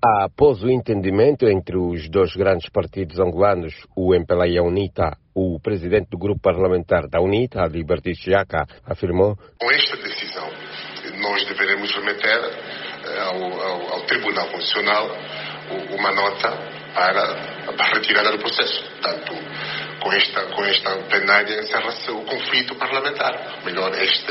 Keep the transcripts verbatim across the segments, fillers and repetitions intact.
Após o entendimento entre os dois grandes partidos angolanos, o M P L A e a UNITA, o presidente do grupo parlamentar da UNITA, Liberty Chiaka, afirmou: com esta decisão, nós deveremos remeter ao, ao, ao Tribunal Constitucional uma nota para, para a retirada do processo. Portanto, com esta, com esta plenária encerra-se o conflito parlamentar. Melhor, este,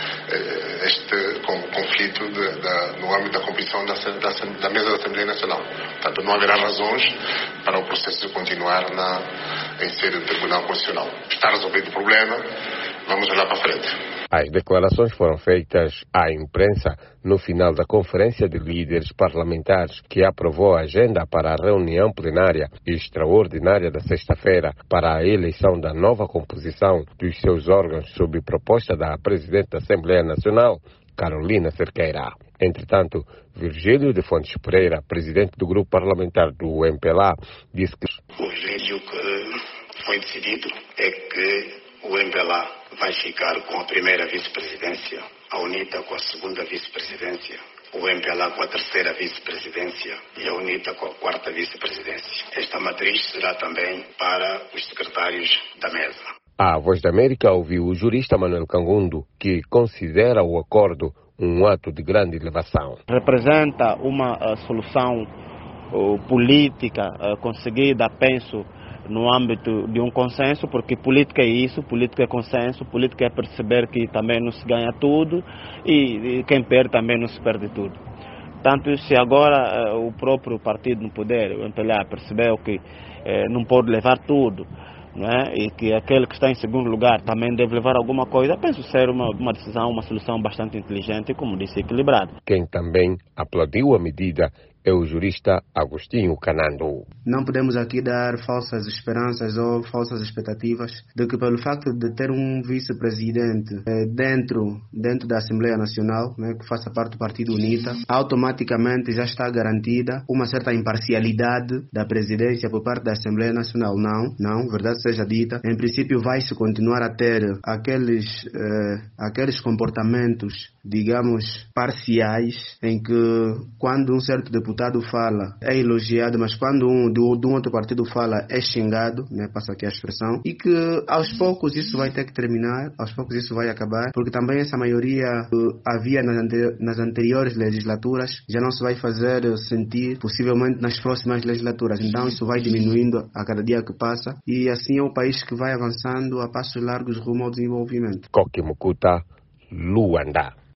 este conflito de, de, no âmbito da composição da, da, da mesa da Assembleia Nacional. Portanto, não haverá razões para o processo continuar na, em sede do Tribunal Constitucional. Está resolvido o problema, vamos olhar para frente. As declarações foram feitas à imprensa no final da Conferência de Líderes Parlamentares que aprovou a agenda para a reunião plenária extraordinária da sexta-feira para a eleição da nova composição dos seus órgãos sob proposta da Presidente da Assembleia Nacional, Carolina Cerqueira. Entretanto, Virgílio de Fontes Pereira, presidente do grupo parlamentar do M P L A, disse que hoje o que foi decidido é que o M P L A vai ficar com a primeira vice-presidência, a UNITA com a segunda vice-presidência, o M P L A com a terceira vice-presidência e a UNITA com a quarta vice-presidência. Esta matriz será também para os secretários da mesa. A Voz da América ouviu o jurista Manuel Cangundo, que considera o acordo um ato de grande elevação. Representa uma uh, solução uh, política uh, conseguida, penso, no âmbito de um consenso, porque política é isso, política é consenso, política é perceber que também não se ganha tudo e, e quem perde também não se perde tudo. Tanto se agora uh, o próprio partido no poder, o M P L A, percebeu que uh, não pode levar tudo, não é? E que aquele que está em segundo lugar também deve levar alguma coisa, penso ser uma, uma decisão, uma solução bastante inteligente e, como disse, equilibrada. Quem também aplaudiu a medida é o jurista Agostinho Canando. Não podemos aqui dar falsas esperanças ou falsas expectativas de que pelo facto de ter um vice-presidente eh, dentro, dentro da Assembleia Nacional, né, que faça parte do Partido UNITA, automaticamente já está garantida uma certa imparcialidade da presidência por parte da Assembleia Nacional. Não, não, verdade seja dita. Em princípio vai-se continuar a ter aqueles, eh, aqueles comportamentos, digamos, parciais, em que quando um certo deputado fala é elogiado, mas quando um de um outro partido fala é xingado, né, passa aqui a expressão, e que aos poucos isso vai ter que terminar, aos poucos isso vai acabar, porque também essa maioria uh, havia nas, anteri- nas anteriores legislaturas, já não se vai fazer sentir possivelmente nas próximas legislaturas, então isso vai diminuindo a cada dia que passa e assim é um país que vai avançando a passos largos rumo ao desenvolvimento. Coque Mucuta, Luanda.